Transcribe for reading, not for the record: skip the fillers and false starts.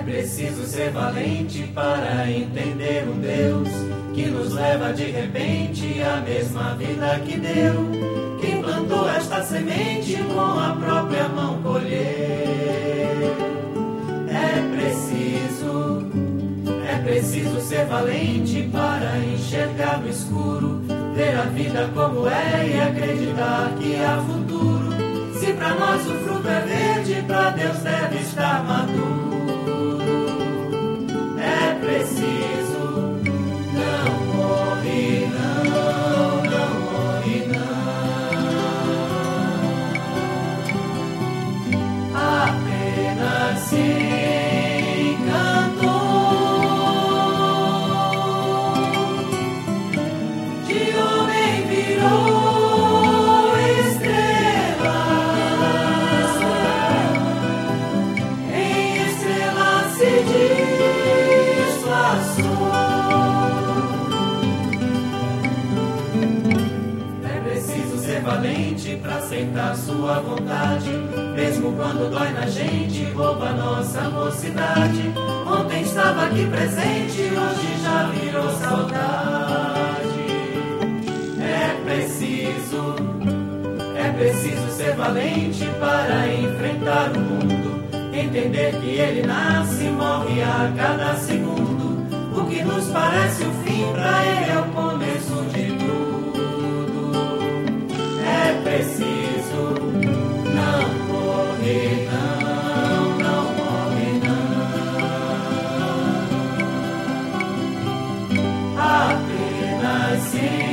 preciso ser valente para entender um Deus que nos leva de repente à mesma vida que deu. Quem plantou esta semente com a própria mão colheu. É preciso ser valente para enxergar no escuro, ver a vida como é e acreditar que há futuro. Se pra nós o fruto é verde, pra Deus deve estar maduro. É preciso, não morre não, não morre não. Apenas se valente pra aceitar sua vontade, mesmo quando dói na gente, rouba nossa mocidade. Ontem estava aqui presente, hoje já virou saudade. É preciso ser valente para enfrentar o mundo, entender que ele nasce e morre a cada segundo. O que nos parece o fim, pra ele é o começo de tudo. É preciso, não morrer não, não morrer não. Apenas se